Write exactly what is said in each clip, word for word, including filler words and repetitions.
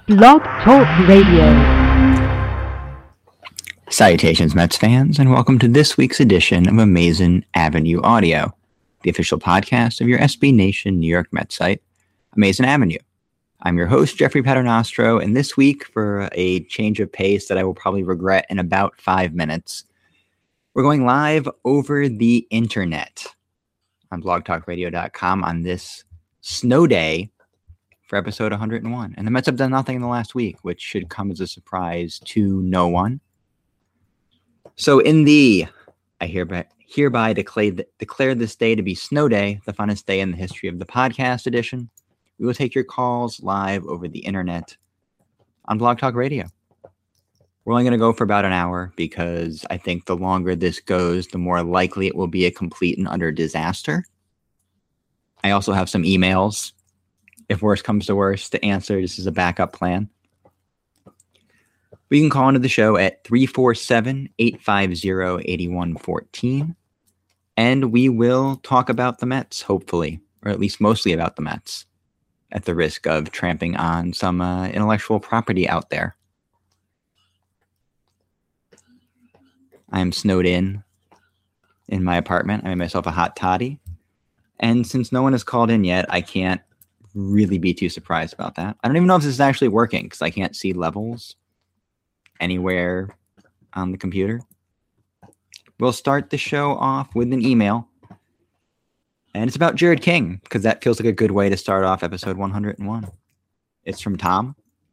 Blog Talk Radio. Salutations, Mets fans, and welcome to this week's edition of Amazing Avenue Audio, the official podcast of your S B Nation New York Mets site, Amazing Avenue. I'm your host, Jeffrey Paternostro, and this week, for a change of pace that I will probably regret in about five minutes, we're going live over the internet on blog talk radio dot com on this snow day for episode one hundred one. And the Mets have done nothing in the last week, which should come as a surprise to no one. So in the, I hereby, hereby declare, declare this day to be Snow Day, the funnest day in the history of the podcast edition, we will take your calls live over the internet on Blog Talk Radio. We're only going to go for about an hour because I think the longer this goes, the more likely it will be a complete and utter disaster. I also have some emails, if worse comes to worse, to answer. This is a backup plan. We can call into the show at three four seven, eight five zero, eight one one four, and we will talk about the Mets, hopefully, or at least mostly about the Mets, at the risk of tramping on some uh, intellectual property out there. I'm snowed in in my apartment. I made myself a hot toddy, and since no one has called in yet, I can't really be too surprised about that. I don't even know if this is actually working because I can't see levels anywhere on the computer. We'll start the show off with an email, and it's about Jared King because that feels like a good way to start off episode one hundred one. It's from Tom.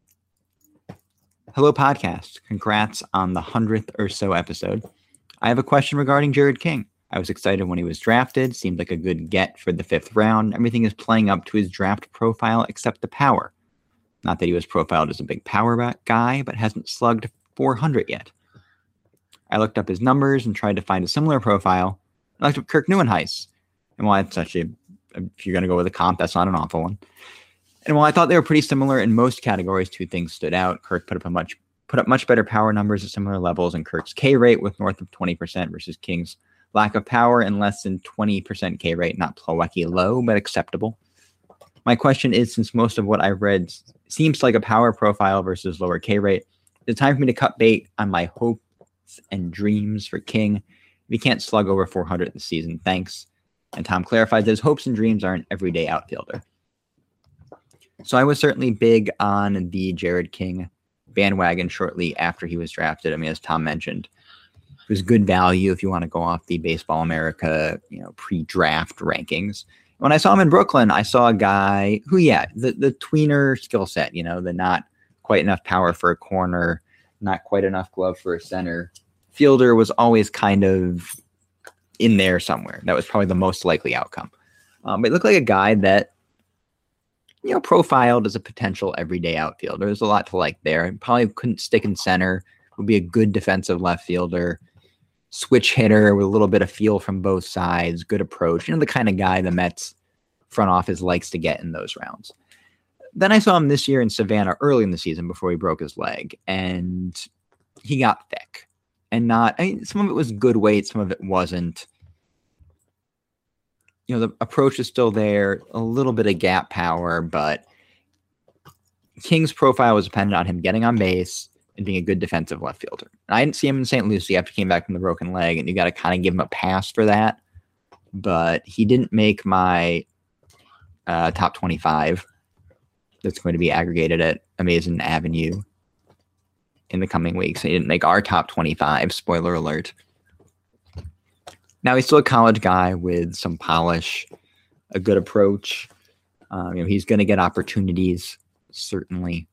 Hello, podcast. Congrats on the hundredth or so episode. I have a question regarding Jared King. I was excited when he was drafted. Seemed like a good get for the fifth round. Everything is playing up to his draft profile except the power. Not that he was profiled as a big power guy, but hasn't slugged four hundred yet. I looked up his numbers and tried to find a similar profile. I looked up Kirk Neuenhuis. And while it's such a, if you're going to go with a comp, that's not an awful one. And while I thought they were pretty similar in most categories, two things stood out. Kirk put up a much put up much better power numbers at similar levels, and Kirk's K rate with north of twenty percent versus King's lack of power and less than twenty percent K rate, not Plawecki low, but acceptable. My question is, since most of what I've read seems like a power profile versus lower K rate, it's time for me to cut bait on my hopes and dreams for King. If he can't slug over four hundred in the season, thanks. And Tom clarified that his hopes and dreams are an everyday outfielder. So I was certainly big on the Jared King bandwagon shortly after he was drafted. I mean, as Tom mentioned, it was good value if you want to go off the Baseball America, you know, pre-draft rankings. When I saw him in Brooklyn, I saw a guy who, yeah, the, the tweener skill set, you know, the not quite enough power for a corner, not quite enough glove for a center. Fielder was always kind of in there somewhere. That was probably the most likely outcome. Um, but it looked like a guy that, you know, profiled as a potential everyday outfielder. There's a lot to like there. Probably couldn't stick in center. Would be a good defensive left fielder. Switch hitter with a little bit of feel from both sides. Good approach. You know, the kind of guy the Mets front office likes to get in those rounds. Then I saw him this year in Savannah early in the season before he broke his leg. And he got thick. And not, I mean, some of it was good weight. Some of it wasn't. You know, the approach is still there, a little bit of gap power, but King's profile was dependent on him getting on base and being a good defensive left fielder. And I didn't see him in Saint Lucie after he came back from the broken leg, and you got to kind of give him a pass for that. But he didn't make my uh, top twenty-five that's going to be aggregated at Amazing Avenue in the coming weeks. He didn't make our top twenty-five, spoiler alert. Now, he's still a college guy with some polish, a good approach. Um, you know, he's going to get opportunities, certainly.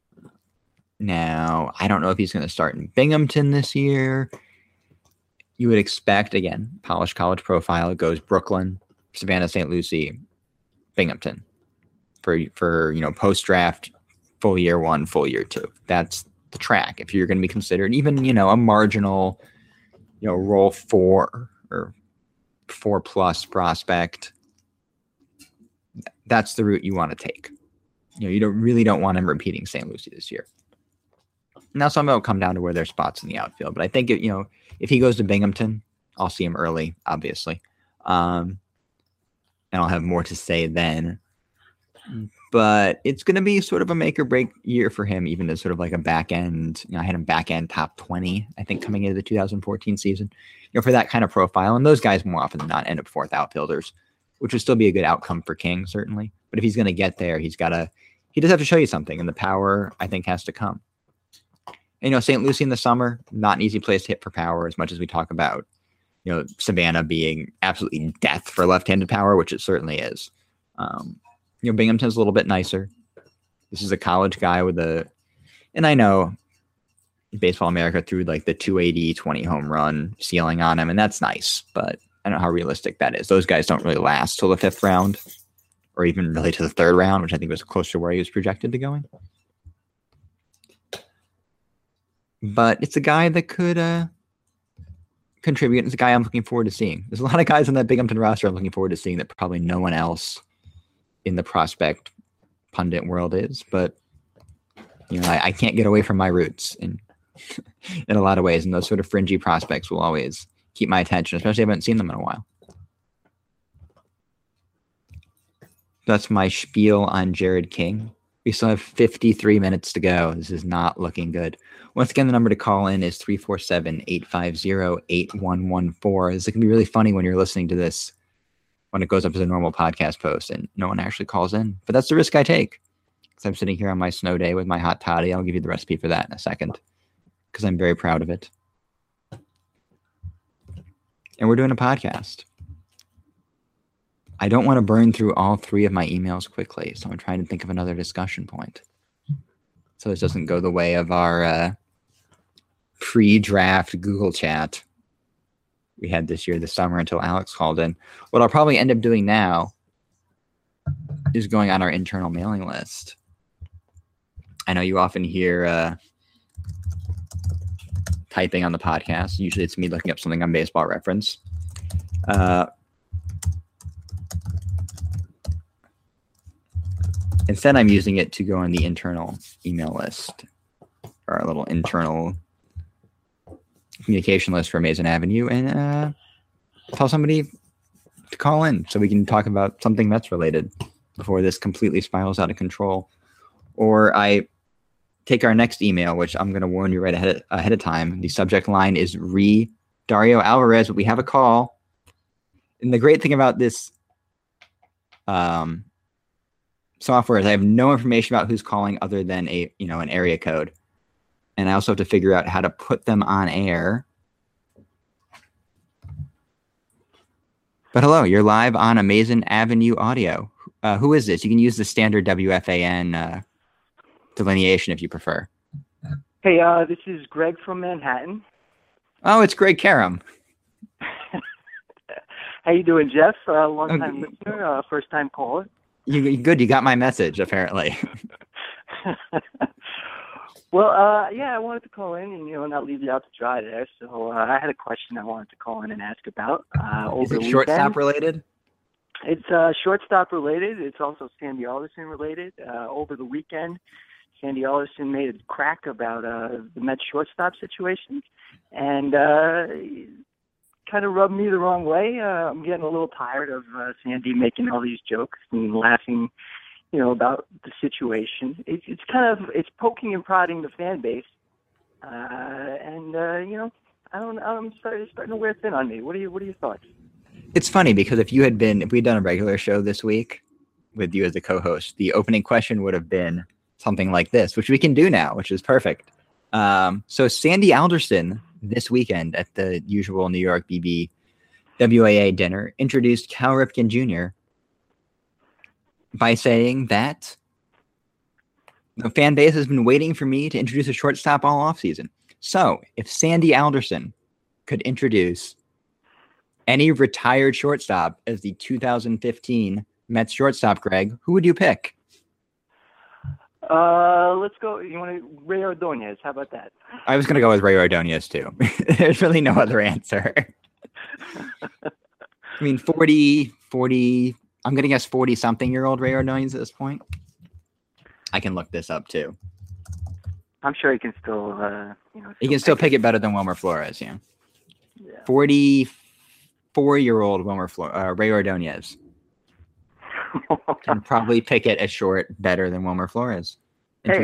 Now, I don't know if he's going to start in Binghamton this year. You would expect, again, polished college profile. It goes Brooklyn, Savannah, Saint Lucie, Binghamton for, for you know, post-draft, full year one, full year two. That's the track. If you're going to be considered even, you know, a marginal, you know, roll four or four plus prospect, that's the route you want to take. You know, you don't really don't want him repeating Saint Lucie this year. Now, some of it will come down to where there's spots in the outfield, but I think, it, you know, if he goes to Binghamton, I'll see him early, obviously. Um, and I'll have more to say then. But it's going to be sort of a make or break year for him, even as sort of like a back end. You know, I had him back end top twenty, I think, coming into the two thousand fourteen season, you know, for that kind of profile. And those guys more often than not end up fourth outfielders, which would still be a good outcome for King, certainly. But if he's going to get there, he's got to, he does have to show you something. And the power, I think, has to come. And, you know, Saint Lucie in the summer, not an easy place to hit for power, as much as we talk about, you know, Savannah being absolutely death for left-handed power, which it certainly is. Um, You know, Binghamton's a little bit nicer. This is a college guy with a, and I know Baseball America threw like the two eighty, twenty home run ceiling on him, and that's nice, but I don't know how realistic that is. Those guys don't really last till the fifth round, or even really to the third round, which I think was closer to where he was projected to going. But it's a guy that could uh, contribute. It's a guy I'm looking forward to seeing. There's a lot of guys on that Binghamton roster I'm looking forward to seeing that probably no one else in the prospect pundit world is, but you know, I, I can't get away from my roots in in a lot of ways, and those sort of fringy prospects will always keep my attention, especially if I haven't seen them in a while. That's my spiel on Jared King. We still have fifty-three minutes to go. This is not looking good. Once again, the number to call in is three four seven, eight five zero, eight one one four. This can be really funny when you're listening to this when it goes up as a normal podcast post and no one actually calls in. But that's the risk I take. Because I'm sitting here on my snow day with my hot toddy. I'll give you the recipe for that in a second, because I'm very proud of it. And we're doing a podcast. I don't want to burn through all three of my emails quickly, so I'm trying to think of another discussion point, so this doesn't go the way of our uh, pre-draft Google chat we had this year, this summer, until Alex called in. What I'll probably end up doing now is going on our internal mailing list. I know you often hear uh, typing on the podcast. Usually it's me looking up something on Baseball Reference. Uh, instead, I'm using it to go on the internal email list, or a little internal communication list for Mason Avenue, and uh, tell somebody to call in so we can talk about something Mets related before this completely spirals out of control. Or I take our next email, which I'm going to warn you right ahead of, ahead of time. The subject line is re Dario Alvarez, but we have a call. And the great thing about this um, software is I have no information about who's calling other than a you know an area code. And I also have to figure out how to put them on air. But hello, you're live on Amazing Avenue Audio. Uh, who is this? You can use the standard W F A N uh, delineation if you prefer. Hey, uh, this is Greg from Manhattan. Oh, it's Greg Karam. How you doing, Jeff? Uh, long time okay. listener, uh, first time caller. You, you good? You got my message, apparently. Well, uh, yeah, I wanted to call in and, you know, not leave you out to dry there. So uh, I had a question I wanted to call in and ask about. Uh, over Is it the shortstop weekend. related? It's uh, shortstop related. It's also Sandy Alderson related. Uh, over the weekend, Sandy Alderson made a crack about uh, the Mets shortstop situation, and uh, kind of rubbed me the wrong way. Uh, I'm getting a little tired of uh, Sandy making all these jokes and laughing, you know, about the situation. It's it's kind of it's poking and prodding the fan base, uh, and uh, you know, I don't I'm starting starting to wear thin on me. What are you What are your thoughts? It's funny because if you had been if we'd done a regular show this week with you as the co-host, the opening question would have been something like this, which we can do now, which is perfect. Um, so Sandy Alderson this weekend at the usual New York B B W A A dinner introduced Cal Ripken Junior by saying that the fan base has been waiting for me to introduce a shortstop all offseason. So if Sandy Alderson could introduce any retired shortstop as the two thousand fifteen Mets shortstop, Greg, who would you pick? Uh, let's go. You want to Ray Ordonez? How about that? I was going to go with Ray Ordonez too. There's really no other answer. I mean, forty, forty, I'm going to guess forty something year old Ray Ordonez at this point. I can look this up too. I'm sure he can still, uh, you know, he can still pick it better than Wilmer Flores. Yeah. Yeah. forty-four year old Wilmer Flores, uh, Ray Ordonez. Can probably pick it a short better than Wilmer Flores.